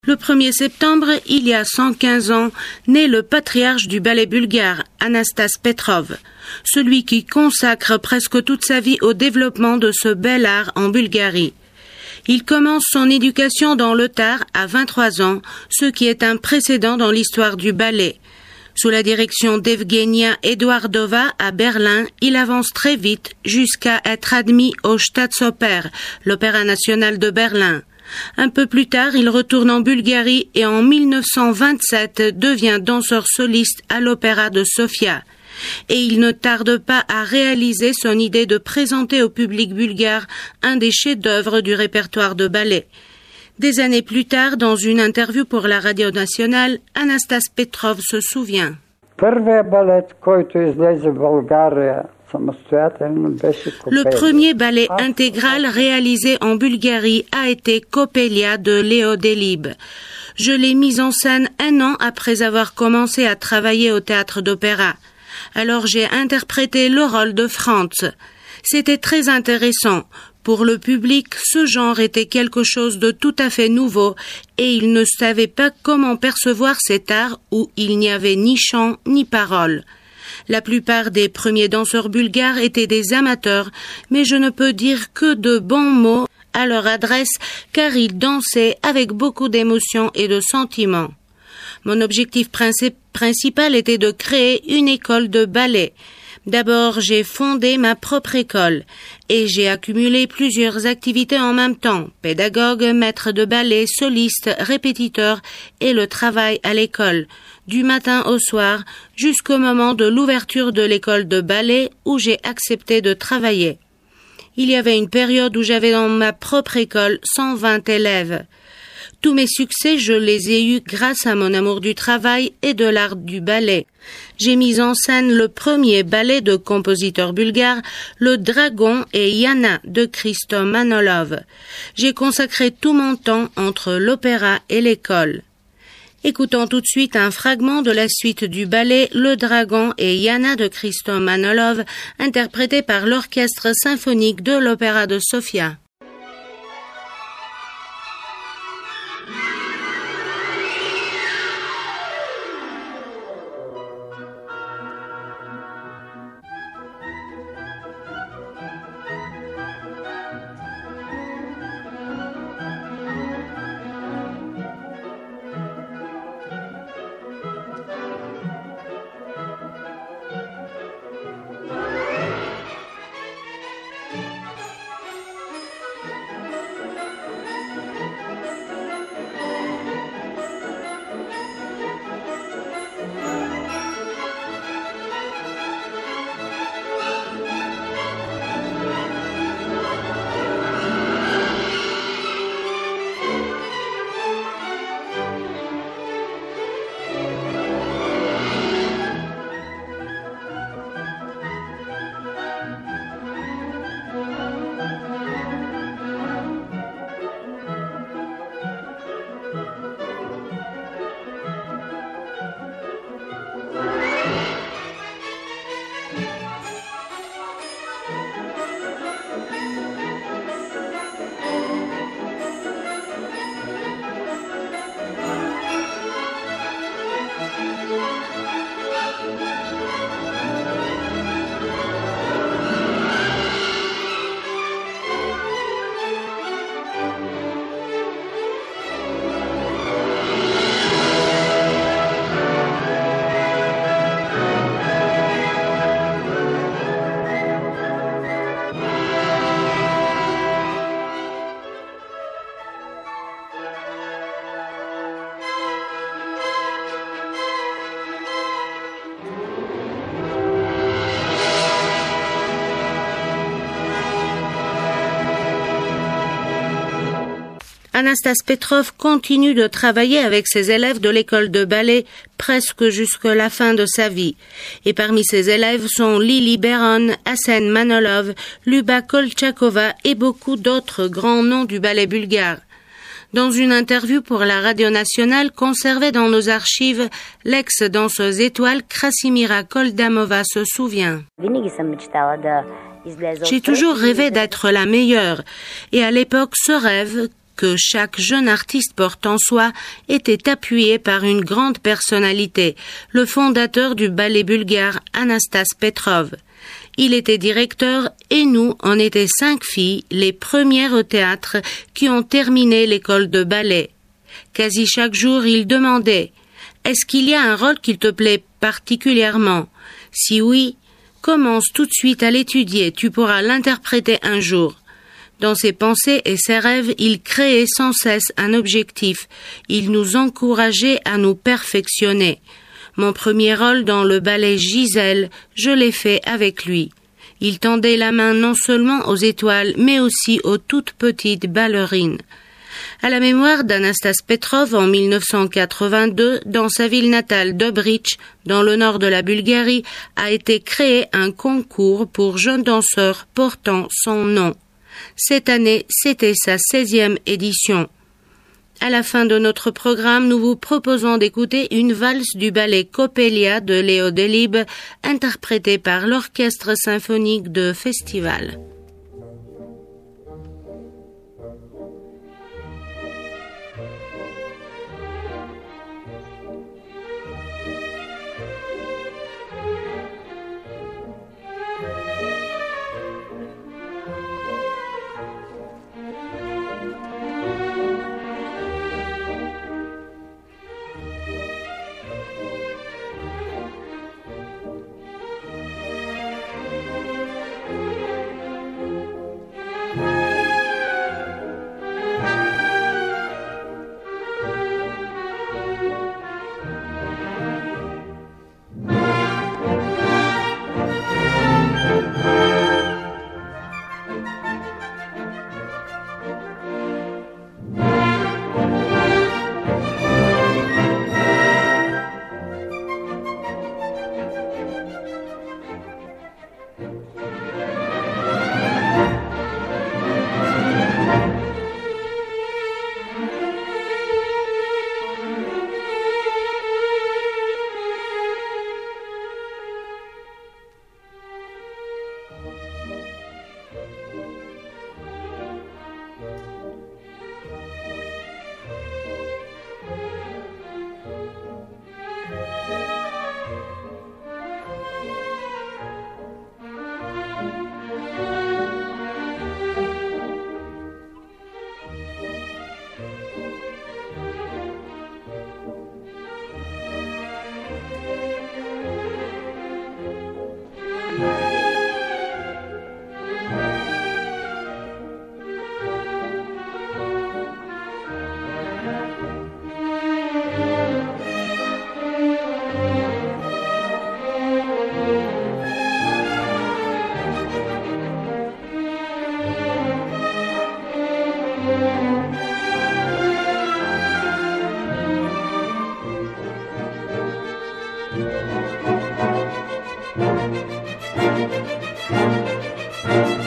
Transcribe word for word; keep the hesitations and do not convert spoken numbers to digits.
Le premier septembre, il y a cent quinze ans, naît le patriarche du ballet bulgare, Anastas Petrov, celui qui consacre presque toute sa vie au développement de ce bel art en Bulgarie. Il commence son éducation dans le tard à vingt-trois ans, ce qui est un précédent dans l'histoire du ballet. Sous la direction d'Evgenia Eduardova à Berlin, il avance très vite jusqu'à être admis au Staatsoper, l'Opéra national de Berlin. Un peu plus tard, il retourne en Bulgarie et en mille neuf cent vingt-sept devient danseur soliste à l'Opéra de Sofia. Et il ne tarde pas à réaliser son idée de présenter au public bulgare un des chefs-d'œuvre du répertoire de ballet. Des années plus tard, dans une interview pour la radio nationale, Anastas Petrov se souvient. Le premier ballet intégral réalisé en Bulgarie a été Coppelia de Léo Delibes. Je l'ai mis en scène un an après avoir commencé à travailler au théâtre d'opéra. Alors j'ai interprété le rôle de Franz. C'était très intéressant. Pour le public, ce genre était quelque chose de tout à fait nouveau et il ne savait pas comment percevoir cet art où il n'y avait ni chant ni parole. La plupart des premiers danseurs bulgares étaient des amateurs, mais je ne peux dire que de bons mots à leur adresse car ils dansaient avec beaucoup d'émotion et de sentiments. Mon objectif princi- principal était de créer une école de ballet. D'abord, j'ai fondé ma propre école et j'ai accumulé plusieurs activités en même temps, pédagogue, maître de ballet, soliste, répétiteur et le travail à l'école, du matin au soir jusqu'au moment de l'ouverture de l'école de ballet où j'ai accepté de travailler. Il y avait une période où j'avais dans ma propre école cent vingt élèves. Tous mes succès, je les ai eus grâce à mon amour du travail et de l'art du ballet. J'ai mis en scène le premier ballet de compositeur bulgare, Le Dragon et Yana de Christo Manolov. J'ai consacré tout mon temps entre l'opéra et l'école. Écoutons tout de suite un fragment de la suite du ballet Le Dragon et Yana de Christo Manolov, interprété par l'orchestre symphonique de l'Opéra de Sofia. Anastas Petrov continue de travailler avec ses élèves de l'école de ballet presque jusqu'à la fin de sa vie. Et parmi ses élèves sont Lili Beron, Asen Manolov, Luba Kolchakova et beaucoup d'autres grands noms du ballet bulgare. Dans une interview pour la radio nationale conservée dans nos archives, l'ex-danseuse étoile Krasimira Koldamova se souvient. J'ai toujours rêvé d'être la meilleure, et à l'époque, ce rêve, que chaque jeune artiste porte en soi était appuyé par une grande personnalité, le fondateur du ballet bulgare Anastas Petrov. Il était directeur et nous, on était cinq filles, les premières au théâtre qui ont terminé l'école de ballet. Quasi chaque jour, il demandait « Est-ce qu'il y a un rôle qui te plaît particulièrement ? Si oui, commence tout de suite à l'étudier, tu pourras l'interpréter un jour. » Dans ses pensées et ses rêves, il créait sans cesse un objectif. Il nous encourageait à nous perfectionner. Mon premier rôle dans le ballet Gisèle, je l'ai fait avec lui. Il tendait la main non seulement aux étoiles, mais aussi aux toutes petites ballerines. À la mémoire d'Anastas Petrov, en mille neuf cent quatre-vingt-deux, dans sa ville natale d'Obrić, dans le nord de la Bulgarie, a été créé un concours pour jeunes danseurs portant son nom. Cette année, c'était sa seizième édition. À la fin de notre programme, nous vous proposons d'écouter une valse du ballet Coppelia de Leo Delibes, interprétée par l'Orchestre symphonique de Festival. Thank you.